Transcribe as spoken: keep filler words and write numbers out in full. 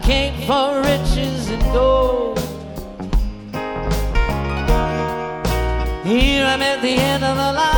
came for riches and gold. Here I'm at the end of the line.